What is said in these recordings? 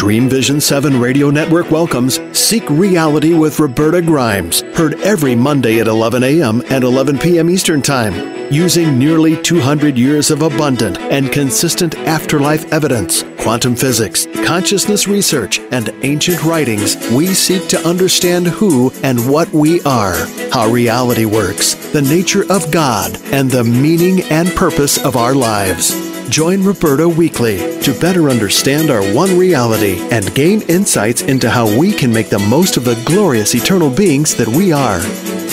Dream Vision 7 Radio Network welcomes Seek Reality with Roberta Grimes, heard every Monday at 11 a.m. and 11 p.m. Eastern Time. Using nearly 200 years of abundant and consistent afterlife evidence, quantum physics, consciousness research, and ancient writings, we seek to understand who and what we are, how reality works, the nature of God, and the meaning and purpose of our lives. Join Roberta weekly to better understand our one reality and gain insights into how we can make the most of the glorious eternal beings that we are.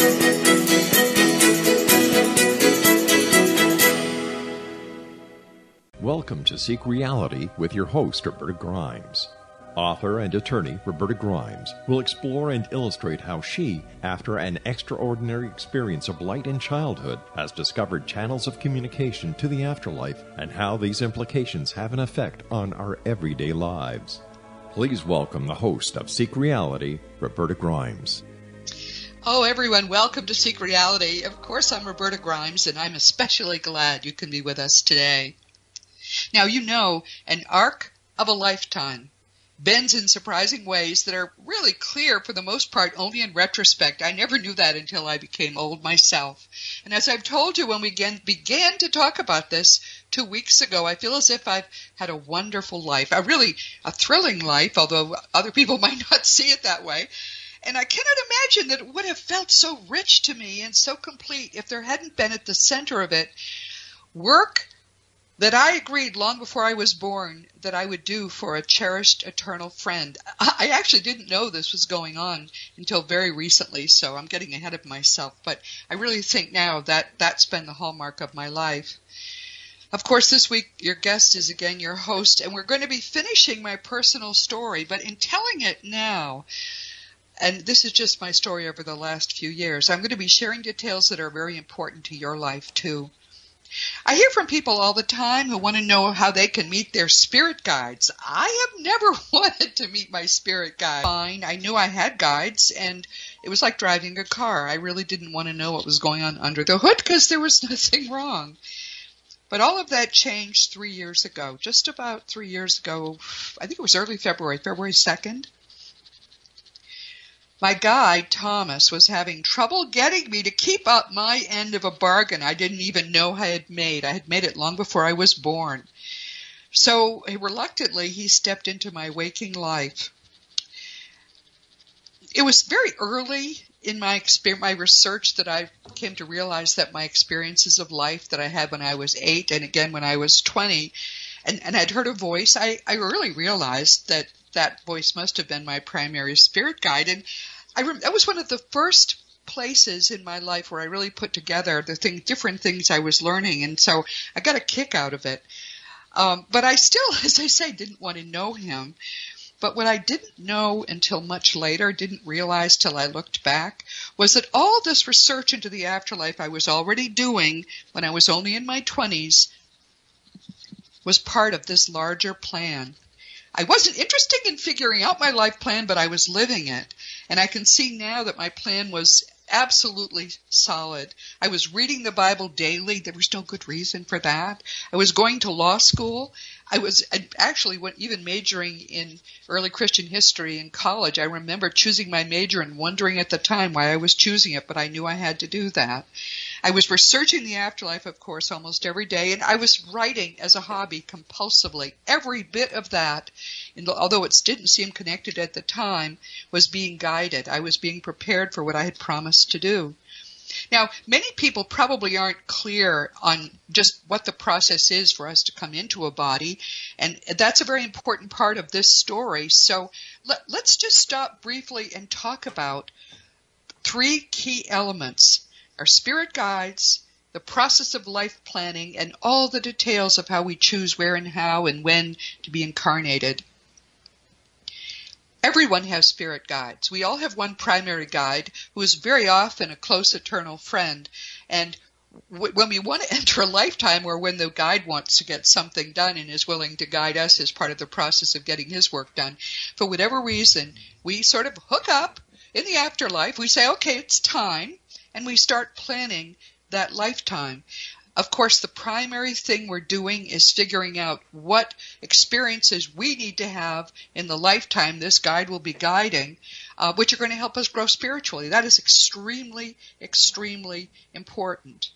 Welcome to Seek Reality with your host, Roberta Grimes. Author and attorney Roberta Grimes will explore and illustrate how she, after an extraordinary experience of light in childhood, has discovered channels of communication to the afterlife and how these implications have an effect on our everyday lives. Please welcome the host of Seek Reality, Roberta Grimes. Oh, everyone, welcome to Seek Reality. Of course, I'm Roberta Grimes, and I'm especially glad you can be with us today. Now, you know, an arc of a lifetime bends in surprising ways that are really clear for the most part only in retrospect. I never knew that until I became old myself. And as I've told you when we began to talk about this 2 weeks ago, I feel as if I've had a wonderful life, a thrilling life, although other people might not see it that way. And I cannot imagine that it would have felt so rich to me and so complete if there hadn't been at the center of it work that I agreed long before I was born that I would do for a cherished eternal friend. I actually didn't know this was going on until very recently, so I'm getting ahead of myself. But I really think now that that's been the hallmark of my life. Of course, this week your guest is again your host, and we're going to be finishing my personal story. But in telling it now, and this is just my story over the last few years, I'm going to be sharing details that are very important to your life too. I hear from people all the time who want to know how they can meet their spirit guides. I have never wanted to meet my spirit guide. Fine, I knew I had guides, and it was like driving a car. I really didn't want to know what was going on under the hood because there was nothing wrong. But all of that changed 3 years ago, just about 3 years ago. I think it was early February 2nd. My guide, Thomas, was having trouble getting me to keep up my end of a bargain I didn't even know I had made. I had made it long before I was born. So reluctantly, he stepped into my waking life. It was very early in my research that I came to realize that my experiences of life that I had when I was 8 and again when I was 20, and I'd heard a voice, I really realized that voice must have been my primary spirit guide. And that was one of the first places in my life where I really put together the different things I was learning. And so I got a kick out of it. But I still, as I say, didn't want to know him. But what I didn't know until much later, didn't realize till I looked back, was that all this research into the afterlife I was already doing when I was only in my 20s was part of this larger plan. I wasn't interested in figuring out my life plan, but I was living it. And I can see now that my plan was absolutely solid. I was reading the Bible daily. There was no good reason for that. I was going to law school. I actually went even majoring in early Christian history in college. I remember choosing my major and wondering at the time why I was choosing it, but I knew I had to do that. I was researching the afterlife, of course, almost every day, and I was writing as a hobby compulsively. Every bit of that, although it didn't seem connected at the time, was being guided. I was being prepared for what I had promised to do. Now, many people probably aren't clear on just what the process is for us to come into a body, and that's a very important part of this story. So let's just stop briefly and talk about 3 key elements: our spirit guides, the process of life planning, and all the details of how we choose where and how and when to be incarnated. Everyone has spirit guides. We all have one primary guide who is very often a close eternal friend. And when we want to enter a lifetime or when the guide wants to get something done and is willing to guide us as part of the process of getting his work done, for whatever reason, we sort of hook up in the afterlife. We say, okay, it's time, and we start planning that lifetime. Of course, the primary thing we're doing is figuring out what experiences we need to have in the lifetime this guide will be guiding, which are going to help us grow spiritually. That is extremely, extremely important.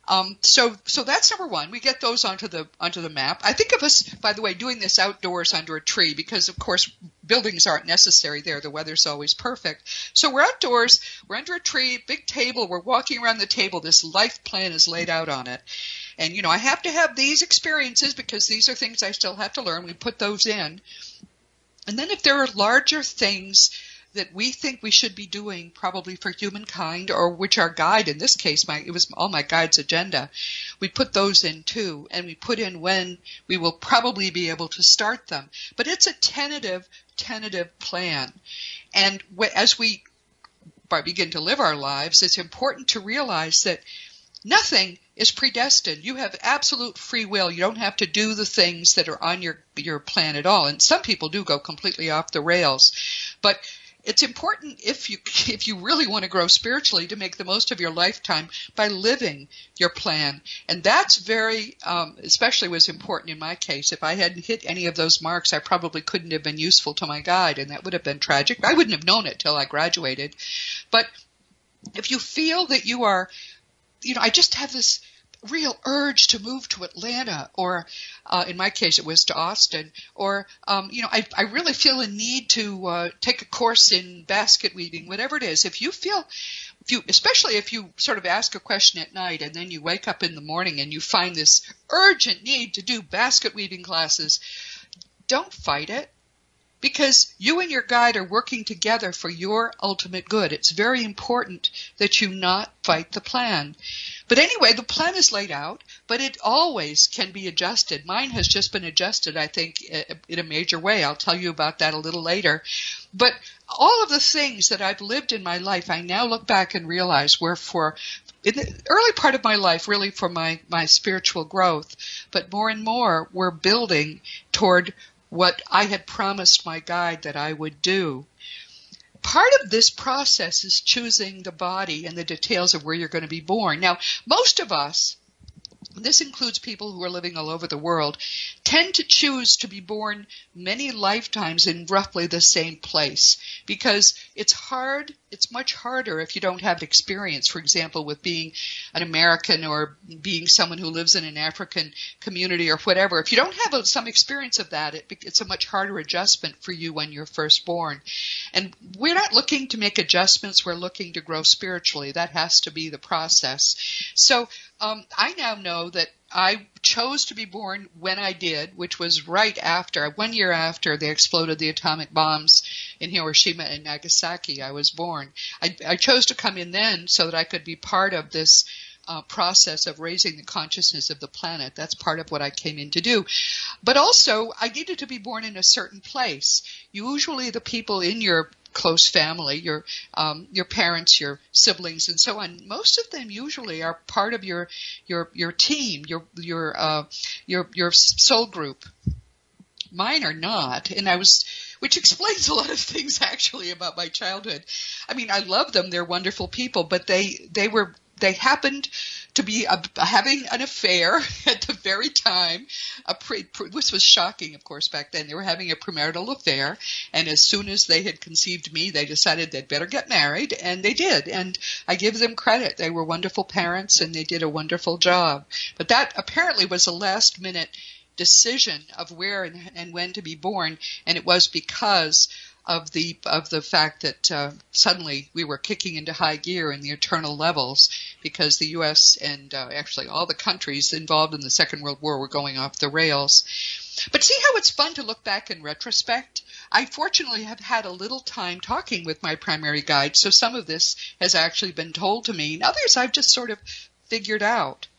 So that's number one. We get those onto the map. I think of us, by the way, doing this outdoors under a tree because, of course, buildings aren't necessary there. The weather's always perfect. So we're outdoors. We're under a tree, big table. We're walking around the table. This life plan is laid out on it. And, I have to have these experiences because these are things I still have to learn. We put those in. And then if there are larger things that we think we should be doing probably for humankind, or which our guide, in this case, it was all my guide's agenda, we put those in too, and we put in when we will probably be able to start them. But it's a tentative plan. And as we begin to live our lives, it's important to realize that nothing is predestined. You have absolute free will. You don't have to do the things that are on your plan at all. And some people do go completely off the rails. But it's important if you really want to grow spiritually to make the most of your lifetime by living your plan. And that's very, especially was important in my case. If I hadn't hit any of those marks, I probably couldn't have been useful to my guide, and that would have been tragic. I wouldn't have known it till I graduated. But if you feel that you are, I just have this real urge to move to Atlanta, or in my case it was to Austin, or I really feel a need to take a course in basket weaving, whatever it is. Especially if you sort of ask a question at night and then you wake up in the morning and you find this urgent need to do basket weaving classes, don't fight it. Because you and your guide are working together for your ultimate good. It's very important that you not fight the plan. But anyway, the plan is laid out, but it always can be adjusted. Mine has just been adjusted, I think, in a major way. I'll tell you about that a little later. But all of the things that I've lived in my life, I now look back and realize were in the early part of my life, really for my spiritual growth. But more and more, we're building toward what I had promised my guide that I would do. Part of this process is choosing the body and the details of where you're going to be born. Now, most of us, this includes people who are living all over the world, tend to choose to be born many lifetimes in roughly the same place because it's hard. It's much harder if you don't have experience, for example, with being an American or being someone who lives in an African community or whatever. If you don't have some experience of that, it's a much harder adjustment for you when you're first born. And we're not looking to make adjustments. We're looking to grow spiritually. That has to be the process. So I now know that I chose to be born when I did, which was right after, 1 year after they exploded the atomic bombs in Hiroshima and Nagasaki. I was born. I chose to come in then so that I could be part of this process of raising the consciousness of the planet. That's part of what I came in to do. But also, I needed to be born in a certain place. Usually the people in your close family, your parents, your siblings, and so on, most of them usually are part of your team, your soul group. Mine are not, which explains a lot of things actually about my childhood. I mean, I love them; they're wonderful people, but they happened to be having an affair at the very time. This was shocking, of course, back then. They were having a premarital affair, and as soon as they had conceived me, they decided they'd better get married, and they did. And I give them credit. They were wonderful parents, and they did a wonderful job. But that apparently was a last-minute decision of where and when to be born, and it was because of the fact that suddenly we were kicking into high gear in the eternal levels because the U.S. and actually all the countries involved in the Second World War were going off the rails. But see how it's fun to look back in retrospect? I fortunately have had a little time talking with my primary guide, so some of this has actually been told to me, and others I've just sort of figured out.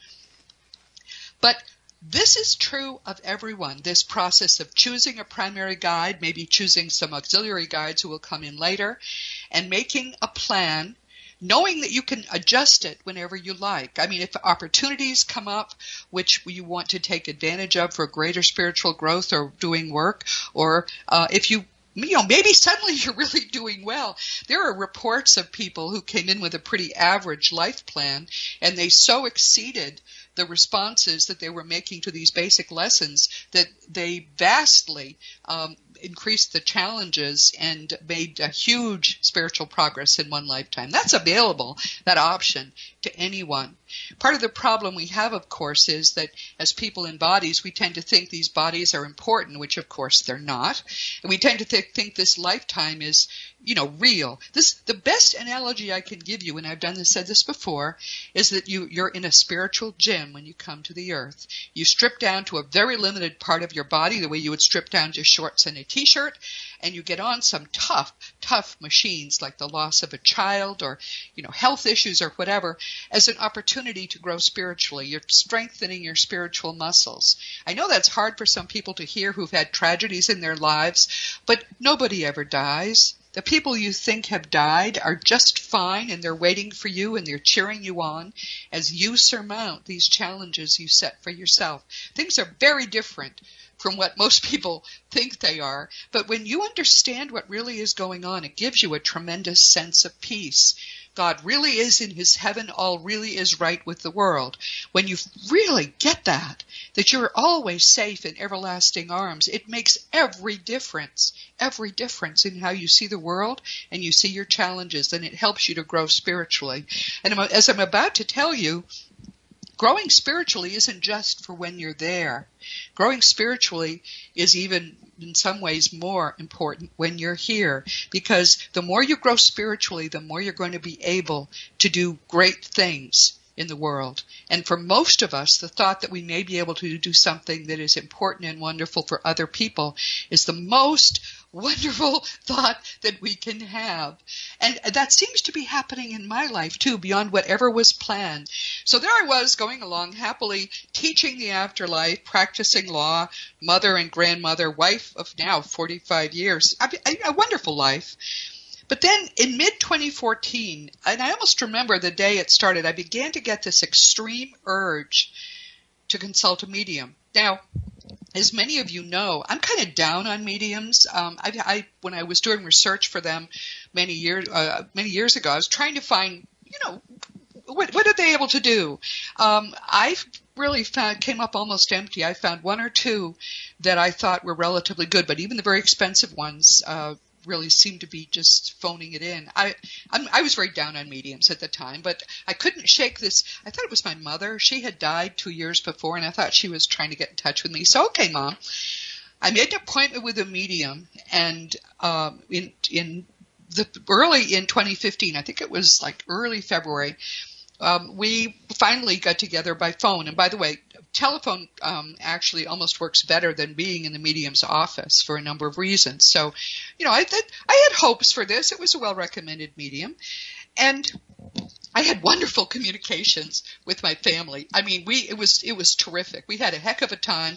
But this is true of everyone, this process of choosing a primary guide, maybe choosing some auxiliary guides who will come in later, and making a plan, knowing that you can adjust it whenever you like. I mean, if opportunities come up which you want to take advantage of for greater spiritual growth or doing work, or if maybe suddenly you're really doing well. There are reports of people who came in with a pretty average life plan, and they so exceeded the responses that they were making to these basic lessons, that they vastly increased the challenges and made a huge spiritual progress in one lifetime. That's available, that option, to anyone. Part of the problem we have, of course, is that as people in bodies, we tend to think these bodies are important, which of course they're not. And we tend to think this lifetime is, real. The best analogy I can give you, and I've said this before, is that you're in a spiritual gym when you come to the earth. You strip down to a very limited part of your body, the way you would strip down to shorts and a t-shirt, and you get on some tough machines like the loss of a child or, health issues or whatever, as an opportunity to grow spiritually. You're strengthening your spiritual muscles. I know that's hard for some people to hear who've had tragedies in their lives, but nobody ever dies. The people you think have died are just fine, and they're waiting for you, and they're cheering you on as you surmount these challenges you set for yourself. Things are very different from what most people think they are, but when you understand what really is going on, it gives you a tremendous sense of peace. God really is in his heaven, all really is right with the world. When you really get that you're always safe in everlasting arms, it makes every difference in how you see the world and you see your challenges, and it helps you to grow spiritually. And as I'm about to tell you, growing spiritually isn't just for when you're there. Growing spiritually is even in some ways more important when you're here, because the more you grow spiritually, the more you're going to be able to do great things in the world. And for most of us, the thought that we may be able to do something that is important and wonderful for other people is the most wonderful thought that we can have. And that seems to be happening in my life too, beyond whatever was planned. So there I was, going along happily, teaching the afterlife, practicing law, mother and grandmother, wife of now 45 years, a wonderful life. But then in mid-2014, and I almost remember the day it started, I began to get this extreme urge to consult a medium. Now, as many of you know, I'm kind of down on mediums. When I was doing research for them many years ago, I was trying to find, what are they able to do? I really came up almost empty. I found one or two that I thought were relatively good, but even the very expensive ones really seemed to be just phoning it in. I was very down on mediums at the time, but I couldn't shake this. I thought it was my mother. She had died 2 years before, and I thought she was trying to get in touch with me. So, okay, Mom. I made an appointment with a medium, and in 2015, I think it was like early February, we finally got together by phone. And by the way, telephone actually almost works better than being in the medium's office for a number of reasons. So, I had hopes for this. It was a well-recommended medium. And I had wonderful communications with my family. I mean, it was terrific. We had a heck of a time.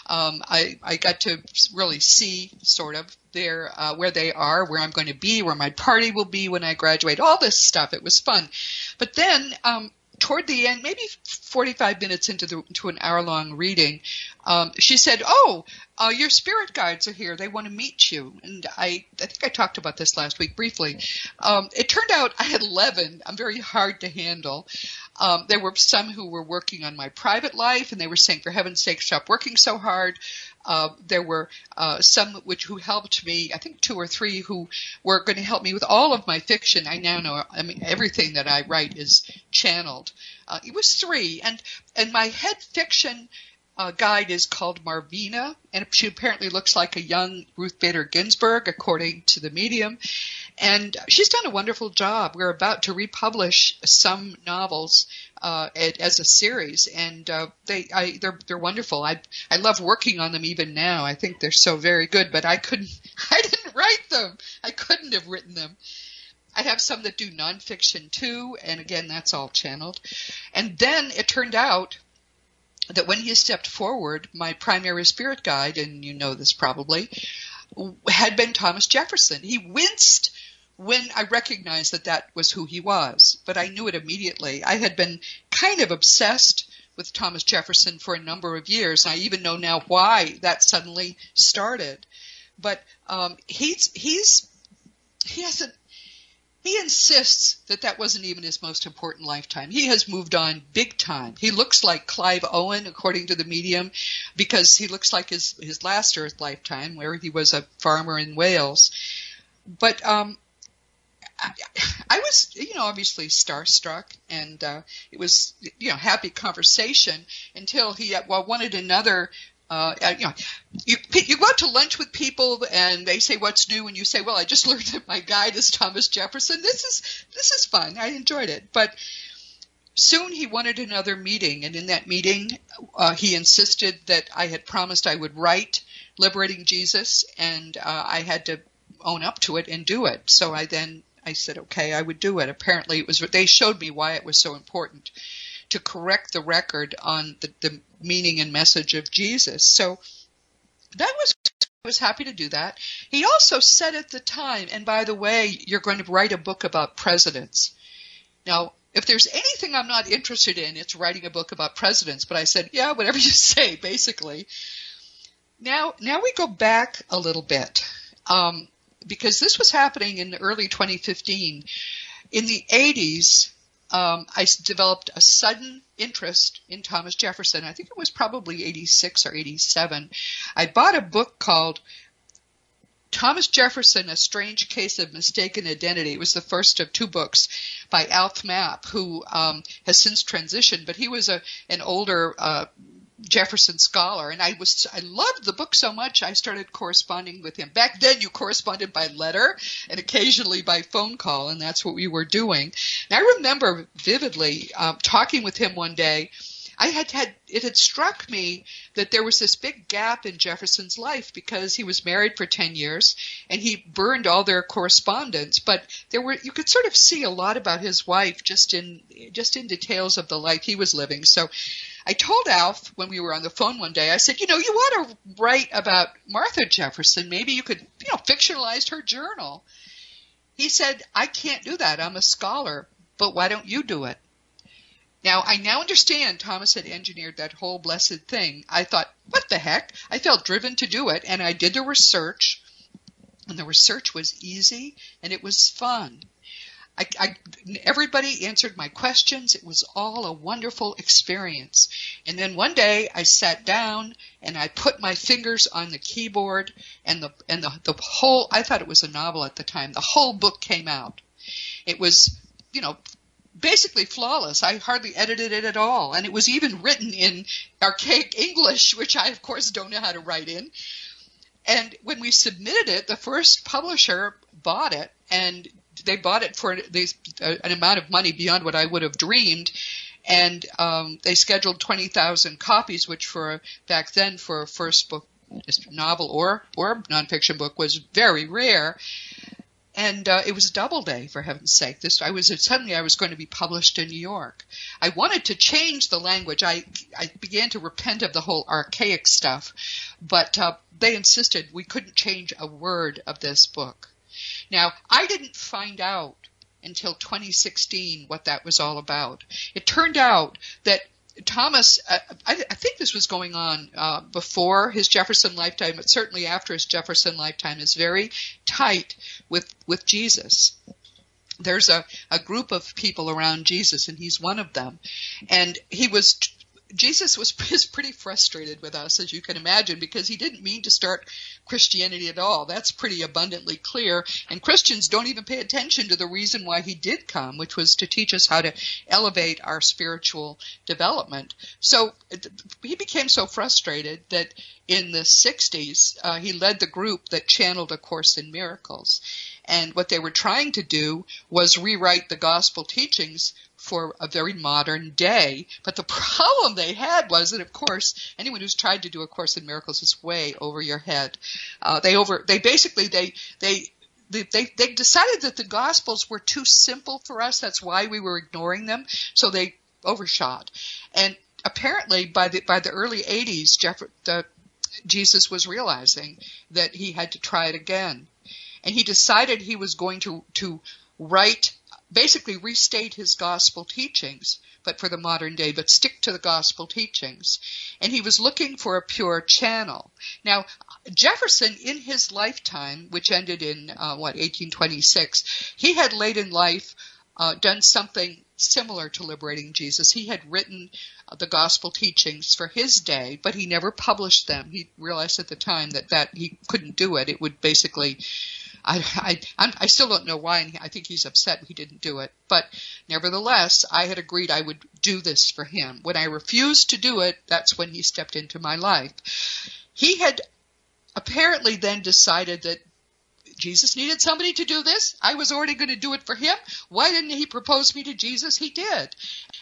I got to really see sort of where they are, where I'm going to be, where my party will be when I graduate, all this stuff. It was fun. But then toward the end, maybe 45 minutes into an hour-long reading, she said, your spirit guides are here. They want to meet you. And I think I talked about this last week briefly. It turned out I had 11. I'm very hard to handle. There were some who were working on my private life, and they were saying, for heaven's sake, stop working so hard. There were some who helped me, I think 2 or 3 who were going to help me with all of my fiction. I now know, everything that I write is channeled. It was 3, and my head fiction guide is called Marvina, and she apparently looks like a young Ruth Bader Ginsburg, according to the medium. And she's done a wonderful job. We're about to republish some novels as a series, and they're wonderful. I love working on them even now. I think they're so very good, but I didn't write them. I couldn't have written them. I have some that do nonfiction too, and again, that's all channeled. And then it turned out that when he stepped forward, my primary spirit guide, and you know this probably, had been Thomas Jefferson. He winced when I recognized that was who he was, but I knew it immediately. I had been kind of obsessed with Thomas Jefferson for a number of years. I even know now why that suddenly started. But he hasn't. He insists that that wasn't even his most important lifetime. He has moved on big time. He looks like Clive Owen, according to the Medium, because he looks like his last Earth lifetime, where he was a farmer in Wales. But I was, obviously starstruck, and it was, happy conversation until he wanted another. You go out to lunch with people and they say what's new, and you say, well, I just learned that my guide is Thomas Jefferson. This is fun. I enjoyed it. But soon he wanted another meeting, and in that meeting he insisted that I had promised I would write Liberating Jesus, and I had to own up to it and do it. So I said, okay, I would do it. Apparently they showed me why it was so important to correct the record on the meaning and message of Jesus. So I was happy to do that. He also said at the time, and by the way, you're going to write a book about presidents. Now, if there's anything I'm not interested in, it's writing a book about presidents. But I said, yeah, whatever you say, basically. Now we go back a little bit, because this was happening in early 2015. In the 80s, I developed a sudden interest in Thomas Jefferson. I think it was probably 86 or 87. I bought a book called Thomas Jefferson, A Strange Case of Mistaken Identity. It was the first of two books by Alf Mapp, who has since transitioned, but he was an older Jefferson scholar, and I loved the book so much I started corresponding with him. Back then you corresponded by letter and occasionally by phone call, and that's what we were doing. And I remember vividly talking with him one day. It had struck me that there was this big gap in Jefferson's life because he was married for 10 years and he burned all their correspondence, but you could sort of see a lot about his wife just in details of the life he was living. So I told Alf when we were on the phone one day, I said, you ought to write about Martha Jefferson. Maybe you could, fictionalize her journal. He said, I can't do that. I'm a scholar, but why don't you do it? Now, I now understand Thomas had engineered that whole blessed thing. I thought, what the heck? I felt driven to do it, and I did the research, and the research was easy, and it was fun. Everybody answered my questions. It was all a wonderful experience. And then one day I sat down and I put my fingers on the keyboard, and the whole, I thought it was a novel at the time, the whole book came out. It was, basically flawless. I hardly edited it at all. And it was even written in archaic English, which I, of course, don't know how to write in. And when we submitted it, the first publisher bought it, and they bought it for an amount of money beyond what I would have dreamed. And they scheduled 20,000 copies, which back then for a first book, novel or nonfiction book, was very rare. And it was Doubleday, for heaven's sake. Suddenly I was going to be published in New York. I wanted to change the language. I began to repent of the whole archaic stuff, but they insisted we couldn't change a word of this book. Now, I didn't find out until 2016 what that was all about. It turned out that Thomas, I think this was going on before his Jefferson lifetime, but certainly after his Jefferson lifetime, is very tight with Jesus. There's a group of people around Jesus, and he's one of them. And Jesus was pretty frustrated with us, as you can imagine, because he didn't mean to start Christianity at all. That's pretty abundantly clear. And Christians don't even pay attention to the reason why he did come, which was to teach us how to elevate our spiritual development. So he became so frustrated that in the 60s, he led the group that channeled A Course in Miracles. And what they were trying to do was rewrite the gospel teachings for a very modern day. But the problem they had was that, of course, anyone who's tried to do A Course in Miracles is way over your head. They decided that the Gospels were too simple for us. That's why we were ignoring them. So they overshot. And apparently by the early 80s, Jesus was realizing that he had to try it again. And he decided he was going to write basically restate his gospel teachings, but for the modern day, but stick to the gospel teachings. And he was looking for a pure channel. Now, Jefferson, in his lifetime, which ended in, 1826, he had late in life done something similar to Liberating Jesus. He had written the gospel teachings for his day, but he never published them. He realized at the time that he couldn't do it. It would basically... I still don't know why, and I think he's upset he didn't do it. But nevertheless, I had agreed I would do this for him. When I refused to do it, that's when he stepped into my life. He had apparently then decided that Jesus needed somebody to do this. I was already going to do it for him. Why didn't he propose me to Jesus? He did.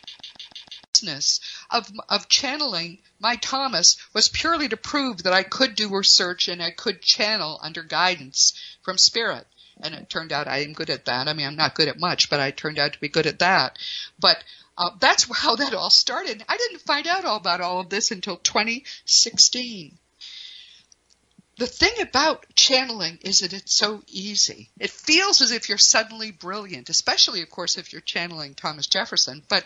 Of channeling my Thomas was purely to prove that I could do research and I could channel under guidance from Spirit. And it turned out I am good at that. I mean, I'm not good at much, but I turned out to be good at that. But that's how that all started. I didn't find out all about all of this until 2016. The thing about channeling is that it's so easy. It feels as if you're suddenly brilliant, especially, of course, if you're channeling Thomas Jefferson. But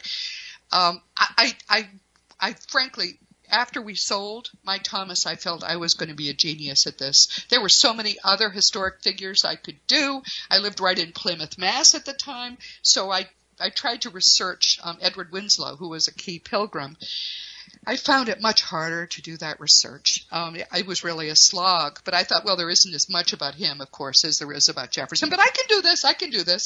I frankly, after we sold my Thomas, I felt I was going to be a genius at this. There were so many other historic figures I could do. I lived right in Plymouth, Mass at the time, so I tried to research Edward Winslow, who was a key pilgrim. I found it much harder to do that research. It was really a slog, but I thought, well, there isn't as much about him, of course, as there is about Jefferson, but I can do this.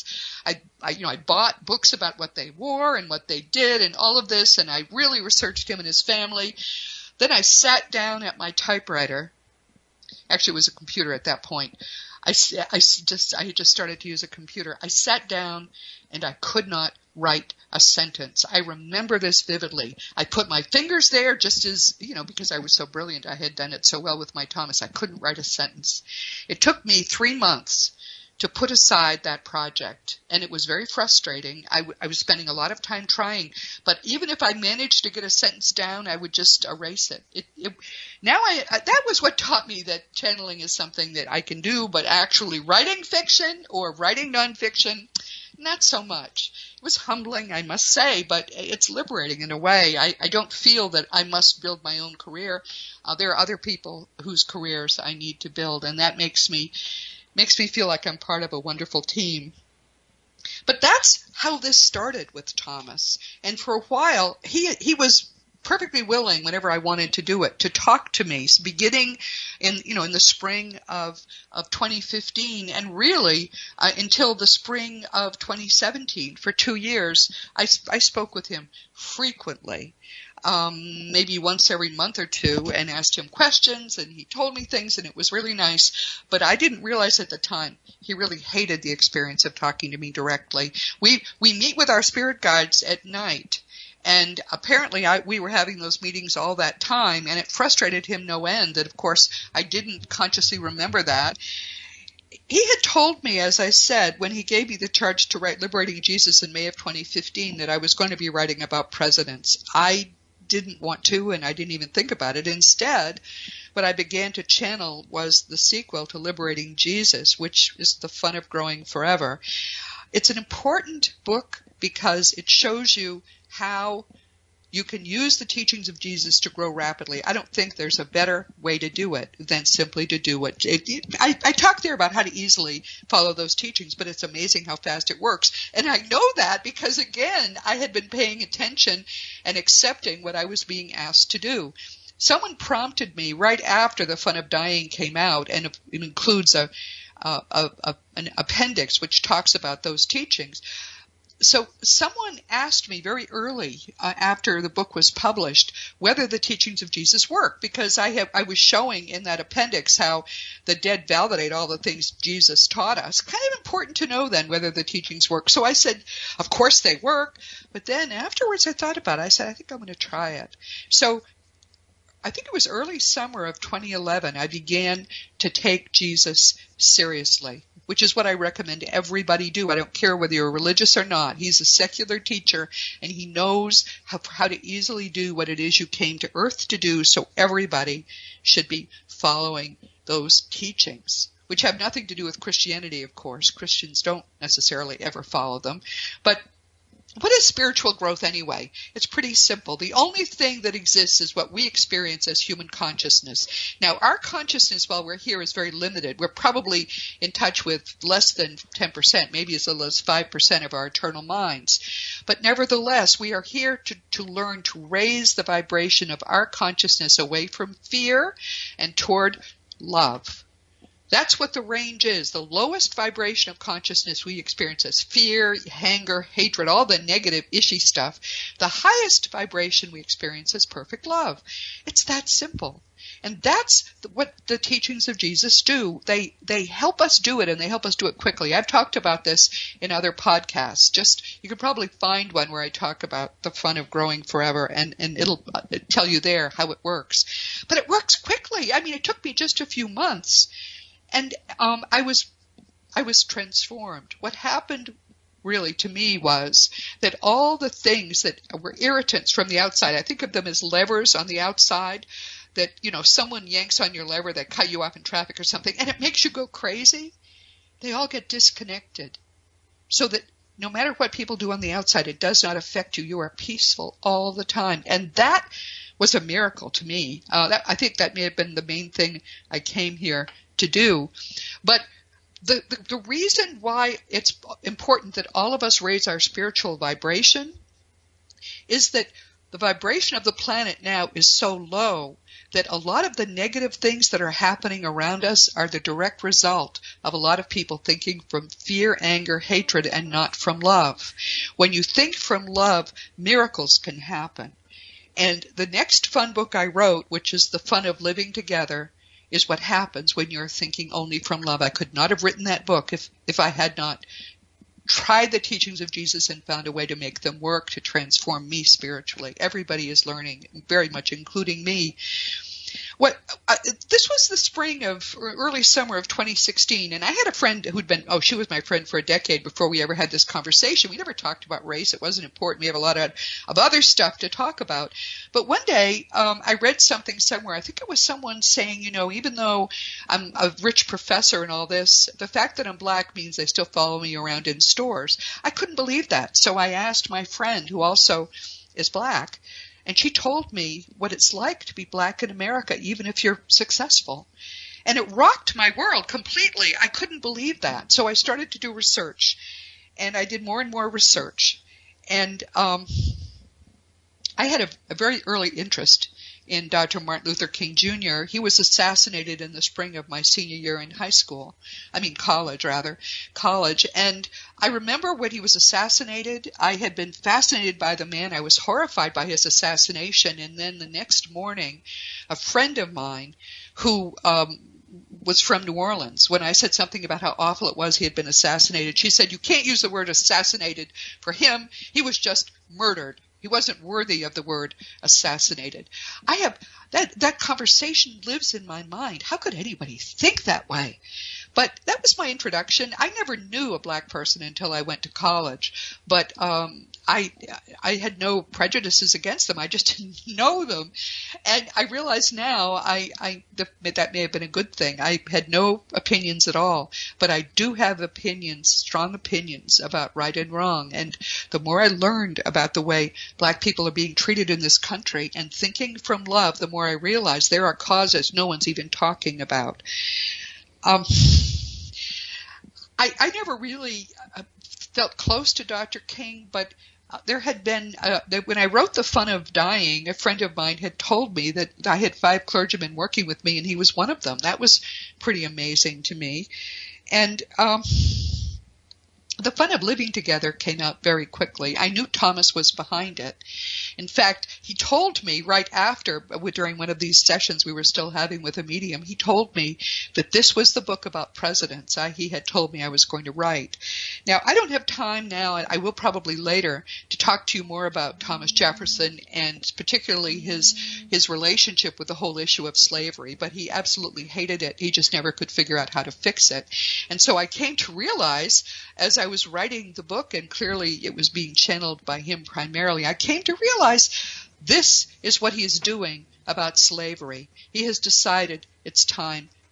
I bought books about what they wore and what they did and all of this, and I really researched him and his family. Then I sat down at my typewriter. Actually, it was a computer at that point. I had just started to use a computer. I sat down and I could not write a sentence. I remember this vividly. I put my fingers there just as, because I was so brilliant. I had done it so well with my Thomas. I couldn't write a sentence. It took me 3 months to put aside that project, and it was very frustrating. I was spending a lot of time trying, but even if I managed to get a sentence down, I would just erase it. That was what taught me that channeling is something that I can do, but actually writing fiction or writing nonfiction, not so much. It was humbling, I must say, but it's liberating in a way. I don't feel that I must build my own career. There are other people whose careers I need to build, and that makes me feel like I'm part of a wonderful team. But that's how this started with Thomas. And for a while, he was perfectly willing, whenever I wanted to do it, to talk to me, beginning in the spring of 2015, and really until the spring of 2017. For 2 years, I spoke with him frequently. Maybe once every month or two, and asked him questions, and he told me things, and it was really nice. But I didn't realize at the time he really hated the experience of talking to me directly. We meet with our spirit guides at night, and apparently we were having those meetings all that time, and it frustrated him no end that, of course, I didn't consciously remember that. He had told me, as I said, when he gave me the charge to write Liberating Jesus in May of 2015, that I was going to be writing about presidents. I didn't want to, and I didn't even think about it. Instead, what I began to channel was the sequel to Liberating Jesus, which is The Fun of Growing Forever. It's an important book because it shows you how you can use the teachings of Jesus to grow rapidly. I don't think there's a better way to do it than simply to do it. I talk there about how to easily follow those teachings, but it's amazing how fast it works. And I know that because, again, I had been paying attention and accepting what I was being asked to do. Someone prompted me right after The Fun of Dying came out, and it includes an appendix which talks about those teachings. So someone asked me very early after the book was published whether the teachings of Jesus work, because I was showing in that appendix how the dead validate all the things Jesus taught us. Kind of important to know then whether the teachings work. So I said, of course they work. But then afterwards I thought about it. I said, I think I'm going to try it. So I think it was early summer of 2011 I began to take Jesus seriously, which is what I recommend everybody do. I don't care whether you're religious or not. He's a secular teacher, and he knows how to easily do what it is you came to earth to do, so everybody should be following those teachings. which have nothing to do with Christianity, of course. Christians don't necessarily ever follow them. But what is spiritual growth anyway? It's pretty simple. The only thing that exists is what we experience as human consciousness. Now, our consciousness while we're here is very limited. We're probably in touch with less than 10%, maybe as little as 5% of our eternal minds. But nevertheless, we are here to learn to raise the vibration of our consciousness away from fear and toward love. That's what the range is. The lowest vibration of consciousness we experience as fear, anger, hatred, all the negative, ishy stuff. The highest vibration we experience is perfect love. It's that simple. And that's what the teachings of Jesus do. They help us do it, and they help us do it quickly. I've talked about this in other podcasts. You can probably find one where I talk about the fun of growing forever, and it'll tell you there how it works. But it works quickly. I mean, it took me just a few months. And I was transformed. What happened really to me was that all the things that were irritants from the outside, I think of them as levers on the outside, that, someone yanks on your lever that cut you off in traffic or something, and it makes you go crazy. They all get disconnected so that no matter what people do on the outside, it does not affect you. You are peaceful all the time. And that was a miracle to me. I think that may have been the main thing I came here to do. But the reason why it's important that all of us raise our spiritual vibration is that the vibration of the planet now is so low that a lot of the negative things that are happening around us are the direct result of a lot of people thinking from fear, anger, hatred, and not from love. When you think from love, miracles can happen. And the next fun book I wrote, which is The Fun of Living Together, is what happens when you're thinking only from love. I could not have written that book if I had not tried the teachings of Jesus and found a way to make them work, to transform me spiritually. Everybody is learning, very much including me. This was the spring of early summer of 2016, and I had a friend who'd been, she was my friend for a decade before we ever had this conversation. We never talked about race. It wasn't important. We have a lot of other stuff to talk about. But one day, I read something somewhere. I think it was someone saying, even though I'm a rich professor and all this, the fact that I'm black means they still follow me around in stores. I couldn't believe that. So I asked my friend, who also is black, and she told me what it's like to be black in America, even if you're successful. And it rocked my world completely. I couldn't believe that. So I started to do research, and I did more and more research. And I had a very early interest in Dr. Martin Luther King Jr. He was assassinated in the spring of my senior year in college. And I remember when he was assassinated, I had been fascinated by the man. I was horrified by his assassination. And then the next morning, a friend of mine who was from New Orleans, when I said something about how awful it was he had been assassinated, she said, "You can't use the word assassinated for him. He was just murdered. He wasn't worthy of the word assassinated." I have that conversation lives in my mind. How could anybody think that way? But that was my introduction. I never knew a black person until I went to college. But I had no prejudices against them. I just didn't know them. And I realize now that may have been a good thing. I had no opinions at all. But I do have opinions, strong opinions about right and wrong. And the more I learned about the way black people are being treated in this country and thinking from love, the more I realized there are causes no one's even talking about. I never really felt close to Dr. King, but there had been, when I wrote The Fun of Dying, a friend of mine had told me that I had 5 clergymen working with me, and he was one of them. That was pretty amazing to me. And The Fun of Living Together came out very quickly. I knew Thomas was behind it. In fact, he told me right after, during one of these sessions we were still having with a medium, he told me that this was the book about presidents he had told me I was going to write. Now, I don't have time now, and I will probably later, to talk to you more about Thomas Jefferson and particularly his relationship with the whole issue of slavery, but he absolutely hated it. He just never could figure out how to fix it. And so I came to realize, as I was writing the book, and clearly it was being channeled by him primarily, I came to realize this is what he is doing about slavery. He has decided it's time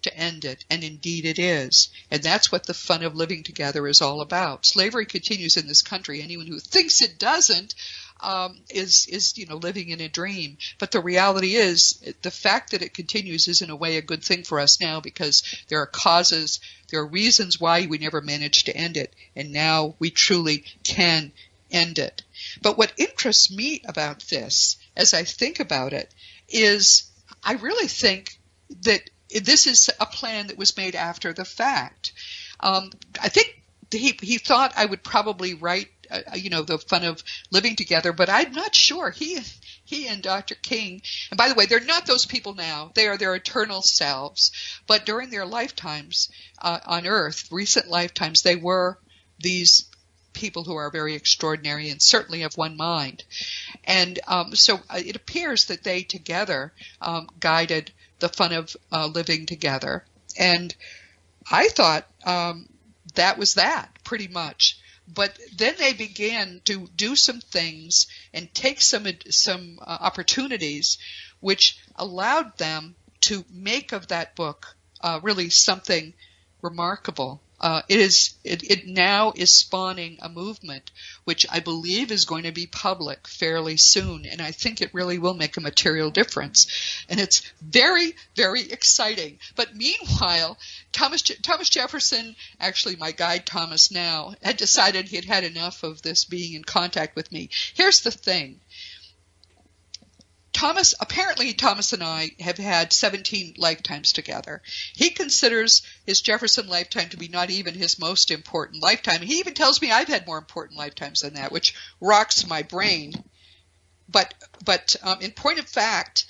to end it, and indeed it is. And that's what the fun of living together is all about. Slavery continues in this country. Anyone who thinks it doesn't is living in a dream. But the reality is, the fact that it continues is in a way a good thing for us now, because there are causes, there are reasons why we never managed to end it, and now we truly can end it. But what interests me about this, as I think about it, is I really think that this is a plan that was made after the fact. I think he thought I would probably write, the fun of living together, but I'm not sure. He and Dr. King, and by the way, they're not those people now. They are their eternal selves. But during their lifetimes on Earth, recent lifetimes, they were these people who are very extraordinary and certainly of one mind. And so it appears that they together guided the fun of living together. And I thought that was that, pretty much. But then they began to do some things and take some opportunities which allowed them to make of that book really something remarkable. It now is spawning a movement which I believe is going to be public fairly soon, and I think it really will make a material difference. And it's very, very exciting. But meanwhile, Thomas Jefferson, actually my guide Thomas now, had decided he had had enough of this being in contact with me. Here's the thing. Thomas and I have had 17 lifetimes together. He considers his Jefferson lifetime to be not even his most important lifetime. He even tells me I've had more important lifetimes than that, which rocks my brain. But in point of fact,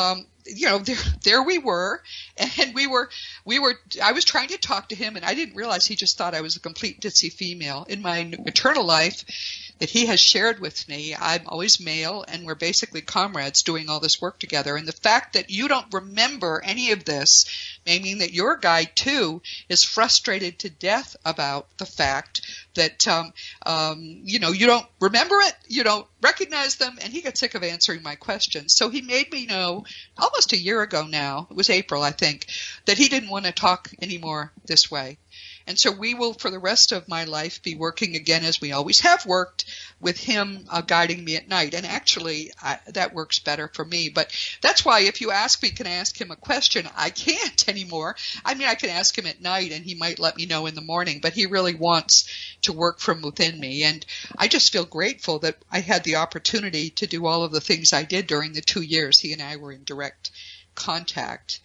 there we were, and I was trying to talk to him, and I didn't realize he just thought I was a complete ditzy female. In my eternal life that he has shared with me, I'm always male, and we're basically comrades doing all this work together. And the fact that you don't remember any of this may mean that your guide, too, is frustrated to death about the fact that, you don't remember it, you don't recognize them, and he got sick of answering my questions. So he made me know almost a year ago now, it was April, I think, that he didn't want to talk anymore this way. And so we will, for the rest of my life, be working again as we always have worked, with him guiding me at night. And actually, that works better for me. But that's why if you ask me, can I ask him a question, I can't anymore. I mean, I can ask him at night, and he might let me know in the morning. But he really wants to work from within me. And I just feel grateful that I had the opportunity to do all of the things I did during the 2 years he and I were in direct contact.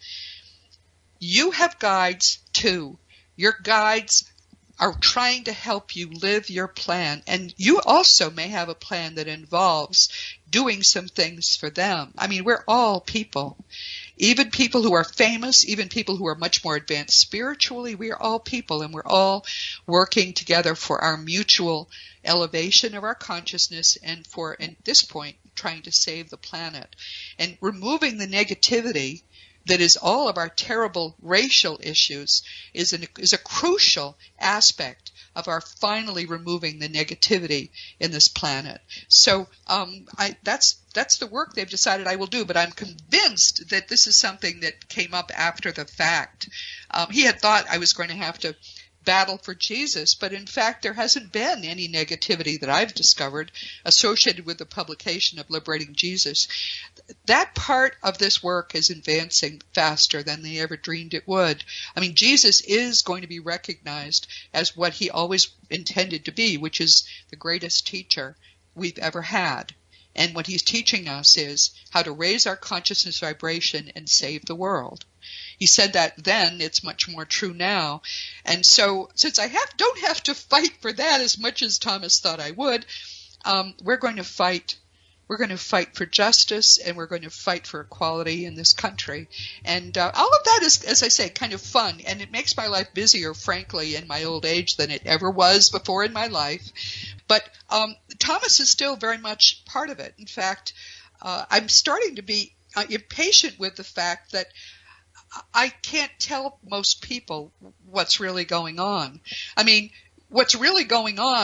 You have guides, too. Your guides are trying to help you live your plan, and you also may have a plan that involves doing some things for them. I mean, we're all people. Even people who are famous, even people who are much more advanced spiritually, we are all people, and we're all working together for our mutual elevation of our consciousness and for, at this point, trying to save the planet. And removing the negativity that is all of our terrible racial issues is a crucial aspect of our finally removing the negativity in this planet. So that's the work they've decided I will do, but I'm convinced that this is something that came up after the fact. He had thought I was going to have to battle for Jesus, but in fact there hasn't been any negativity that I've discovered associated with the publication of Liberating Jesus. That part of this work is advancing faster than they ever dreamed it would. I mean, Jesus is going to be recognized as what he always intended to be, which is the greatest teacher we've ever had. And what he's teaching us is how to raise our consciousness vibration and save the world. He said that then, it's much more true now. And so since I don't have to fight for that as much as Thomas thought I would, we're going to fight. We're going to fight for justice, and we're going to fight for equality in this country. And all of that is, as I say, kind of fun. And it makes my life busier, frankly, in my old age than it ever was before in my life. But Thomas is still very much part of it. In fact, I'm starting to be impatient with the fact that I can't tell most people what's really going on. I mean, what's really going on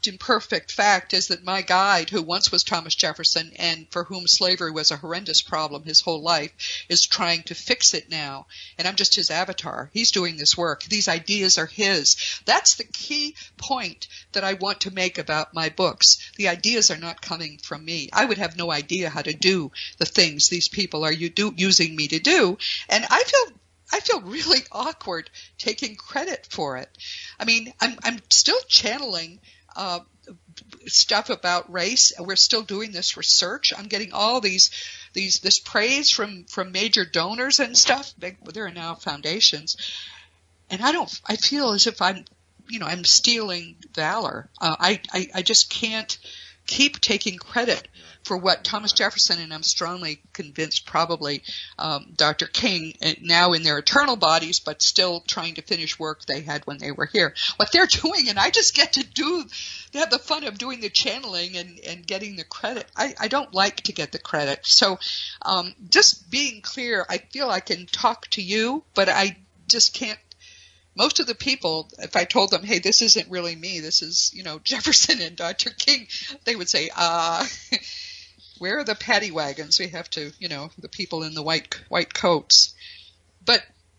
soft, imperfect fact is that my guide, who once was Thomas Jefferson and for whom slavery was a horrendous problem his whole life, is trying to fix it now. And I'm just his avatar. He's doing this work. These ideas are his. That's the key point that I want to make about my books. The ideas are not coming from me. I would have no idea how to do the things these people are using me to do. And I feel really awkward taking credit for it. I mean, I'm still channeling stuff about race. We're still doing this research. I'm getting all this praise from major donors and stuff. There are now foundations, and I feel as if I'm stealing valor. I just can't keep taking credit for what Thomas Jefferson, and I'm strongly convinced probably Dr. King, now in their eternal bodies, but still trying to finish work they had when they were here. What they're doing, and I just get to have the fun of doing the channeling and getting the credit. I don't like to get the credit. So just being clear, I feel I can talk to you, but I just can't. Most of the people, if I told them, hey, this isn't really me, this is, Jefferson and Dr. King, they would say, where are the paddy wagons? We have to, the people in the white coats. But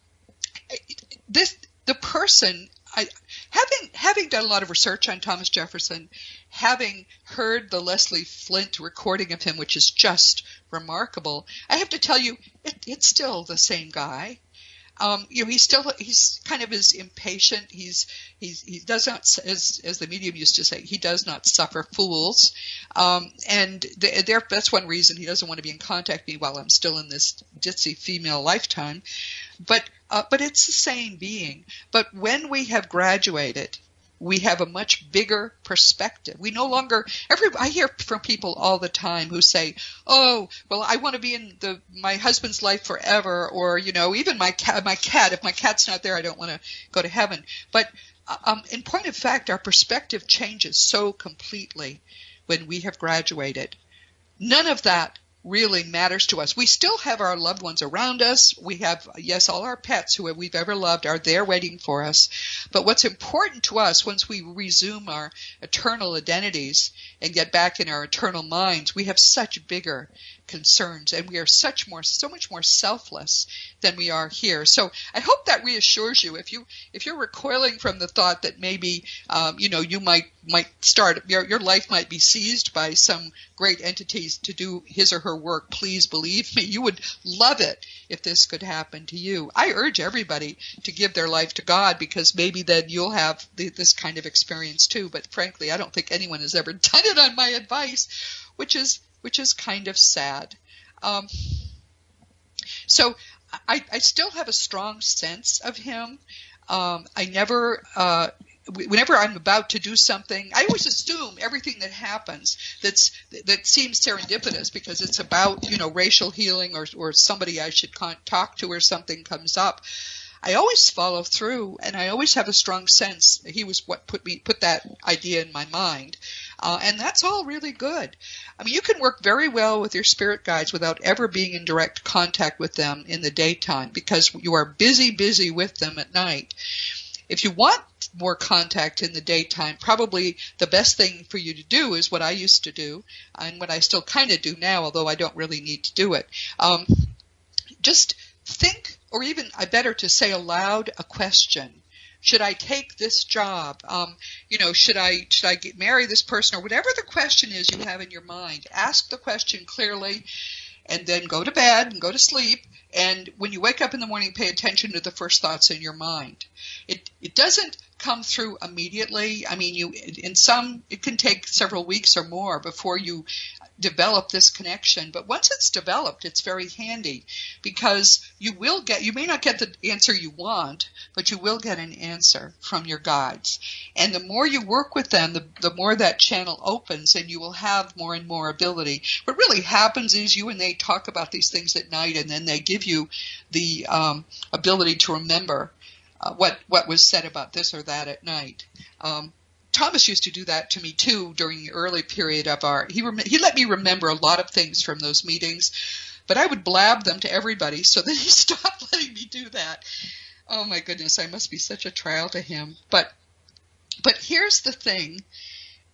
the person, having done a lot of research on Thomas Jefferson, having heard the Leslie Flint recording of him, which is just remarkable, I have to tell you, it's still the same guy. He's kind of as impatient. He does not, as the medium used to say, he does not suffer fools. And that's one reason he doesn't want to be in contact with me while I'm still in this ditzy female lifetime. But it's the same being. But when we have graduated, we have a much bigger perspective. We no longer, I hear from people all the time who say, oh, well, I want to be in my husband's life forever, or, even my cat, if my cat's not there, I don't want to go to heaven. But in point of fact, our perspective changes so completely when we have graduated. None of that really matters to us. We still have our loved ones around us. We have, yes, all our pets who we've ever loved are there waiting for us. But what's important to us once we resume our eternal identities and get back in our eternal minds, we have such bigger concerns, and we are so much more selfless than we are here. So I hope that reassures you. If you're recoiling from the thought that maybe you might start your life might be seized by some great entities to do his or her work, please believe me, you would love it if this could happen to you. I urge everybody to give their life to God, because maybe then you'll have this kind of experience too. But frankly, I don't think anyone has ever done it on my advice, which is kind of sad. So I still have a strong sense of him. I never, whenever I'm about to do something, I always assume everything that happens that seems serendipitous because it's about, racial healing or somebody I should talk to or something comes up. I always follow through, and I always have a strong sense he was what put that idea in my mind. And that's all really good. I mean, you can work very well with your spirit guides without ever being in direct contact with them in the daytime, because you are busy with them at night. If you want more contact in the daytime, probably the best thing for you to do is what I used to do, and what I still kind of do now, although I don't really need to do it. Just think, or even better to say aloud a question. Should I take this job? Should I marry this person? Or whatever the question is you have in your mind, ask the question clearly, and then go to bed and go to sleep. And when you wake up in the morning, pay attention to the first thoughts in your mind. It doesn't come through immediately. I mean, it can take several weeks or more before you develop this connection. But once it's developed, it's very handy, because you may not get the answer you want, but you will get an answer from your guides. And the more you work with them, the more that channel opens, and you will have more and more ability. What really happens is you and they talk about these things at night, and then they give you the ability to remember what was said about this or that at night. Thomas used to do that to me too during the early period of he let me remember a lot of things from those meetings, but I would blab them to everybody, so then he stopped letting me do that. Oh my goodness, I must be such a trial to him. But here's the thing.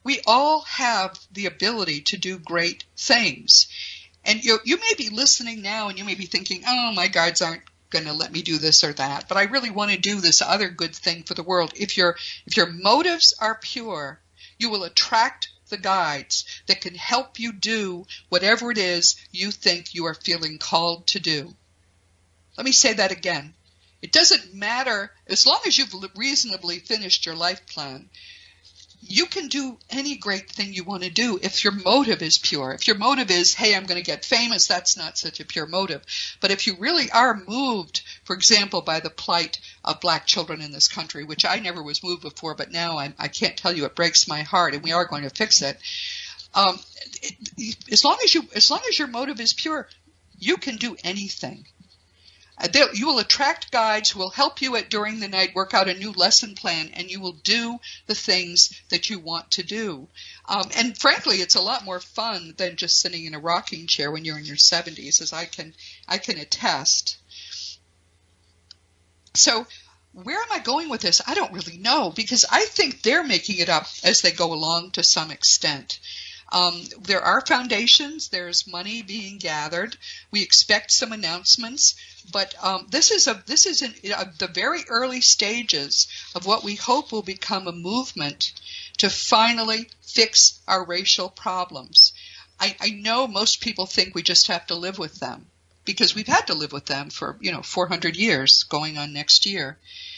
We all have the ability to do great things. And you may be listening now and you may be thinking, oh, my guides aren't going to let me do this or that, but I really want to do this other good thing for the world. If your motives are pure, you will attract the guides that can help you do whatever it is you think you are feeling called to do. Let me say that again. It doesn't matter, as long as you've reasonably finished your life plan, you can do any great thing you want to do if your motive is pure. If your motive is, hey, I'm going to get famous, that's not such a pure motive. But if you really are moved, for example, by the plight of black children in this country, which I never was moved before, but now I can't tell you, it breaks my heart, and we are going to fix it. As long as your motive is pure, you can do anything. You will attract guides who will help you during the night work out a new lesson plan, and you will do the things that you want to do. And frankly, it's a lot more fun than just sitting in a rocking chair when you're in your 70s, as I can attest. So where am I going with this? I don't really know, because I think they're making it up as they go along to some extent. There are foundations. There's money being gathered. We expect some announcements, but this is in the very early stages of what we hope will become a movement to finally fix our racial problems. I know most people think we just have to live with them, because we've had to live with them for 400 years, going on next year,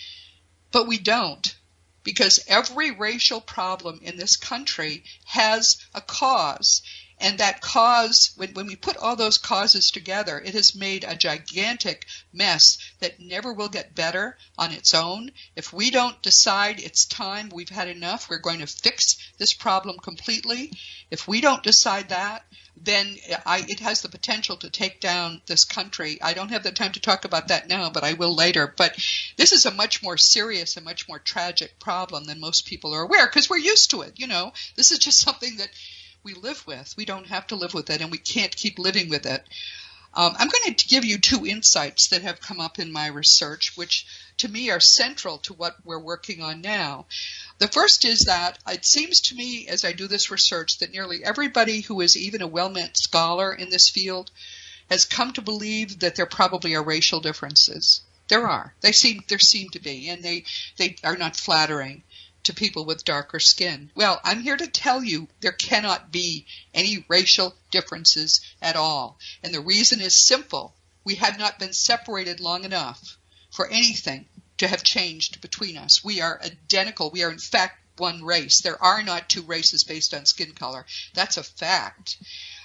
but we don't. Because every racial problem in this country has a cause. And that cause, when we put all those causes together, it has made a gigantic mess that never will get better on its own. If we don't decide it's time, we've had enough, we're going to fix this problem completely. If we don't decide that, then it has the potential to take down this country. I don't have the time to talk about that now, but I will later. But this is a much more serious and much more tragic problem than most people are aware, because we're used to it. This is just something that we live with. We don't have to live with it, and we can't keep living with it. I'm going to give you two insights that have come up in my research, which to me are central to what we're working on now. The first is that it seems to me, as I do this research, that nearly everybody who is even a well-meant scholar in this field has come to believe that there probably are racial differences. There are. There seem to be, and they are not flattering to people with darker skin. Well, I'm here to tell you there cannot be any racial differences at all. And the reason is simple. We have not been separated long enough for anything to have changed between us. We are identical. We are, in fact, one race. There are not two races based on skin color. That's a fact.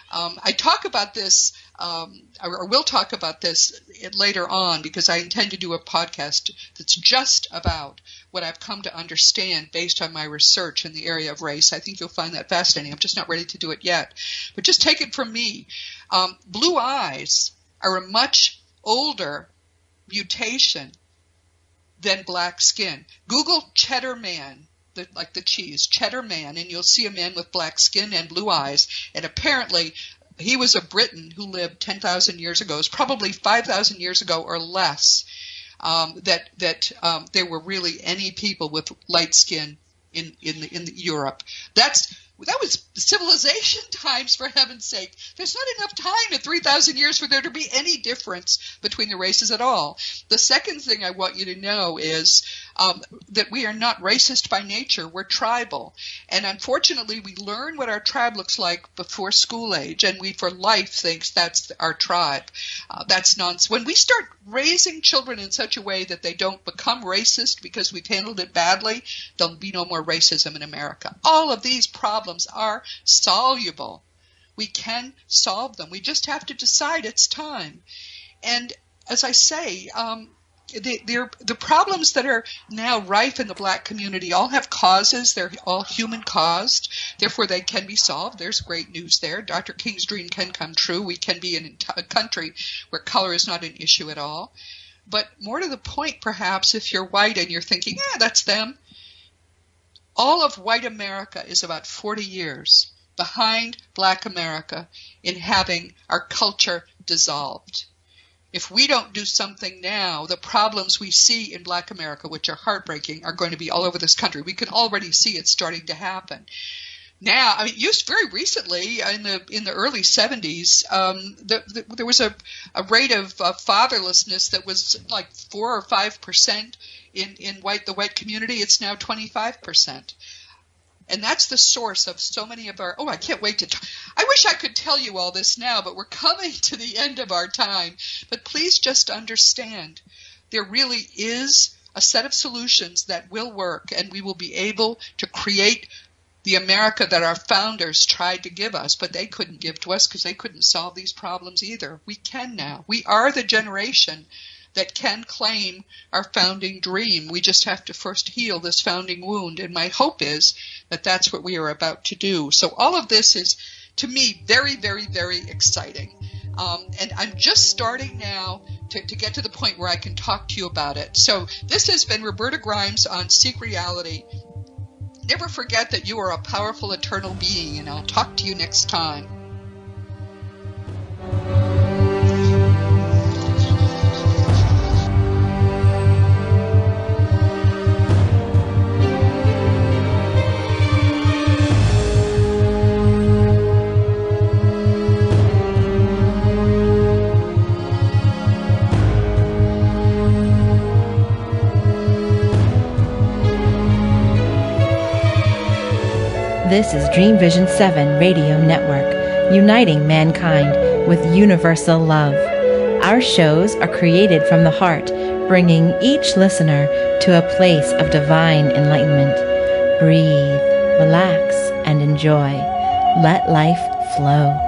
I talk about this, or will talk about this later on, because I intend to do a podcast that's just about what I've come to understand based on my research in the area of race. I think you'll find that fascinating. I'm just not ready to do it yet. But just take it from me. Blue eyes are a much older mutation than black skin. Google Cheddar Man. Like the cheese, Cheddar Man, and you'll see a man with black skin and blue eyes. And apparently, he was a Briton who lived 10,000 years ago. It's probably 5,000 years ago or less that there were really any people with light skin in Europe. That was civilization times, for heaven's sake. There's not enough time in 3,000 years for there to be any difference between the races at all. The second thing I want you to know is that we are not racist by nature. We're tribal. And unfortunately, we learn what our tribe looks like before school age, and we for life thinks that's our tribe. That's nonsense. When we start raising children in such a way that they don't become racist because we've handled it badly, there'll be no more racism in America. All of these problems are soluble. We can solve them. We just have to decide it's time. And as I say, the problems that are now rife in the black community all have causes. They're all human caused. Therefore, they can be solved. There's great news there. Dr. King's dream can come true. We can be in a country where color is not an issue at all. But more to the point, perhaps, if you're white and you're thinking, that's them. All of white America is about 40 years behind black America in having our culture dissolved. If we don't do something now, the problems we see in black America, which are heartbreaking, are going to be all over this country. We can already see it starting to happen. now, I mean, used very recently in the early 70s, there was a rate of fatherlessness that was like 4 or 5% in the white community. It's now 25%. And that's the source of so many of our, I can't wait to I wish I could tell you all this now, but we're coming to the end of our time. But please just understand, there really is a set of solutions that will work, and we will be able to create the America that our founders tried to give us, but they couldn't give to us because they couldn't solve these problems either. We can now. We are the generation that can claim our founding dream. We just have to first heal this founding wound, and my hope is that that's what we are about to do. So all of this is, to me, very, very, very exciting. And I'm just starting now to get to the point where I can talk to you about it. So this has been Roberta Grimes on Seek Reality. Never forget that you are a powerful, eternal being, and I'll talk to you next time. This is Dream Vision 7 Radio Network, uniting mankind with universal love. Our shows are created from the heart, bringing each listener to a place of divine enlightenment. Breathe, relax, and enjoy. Let life flow.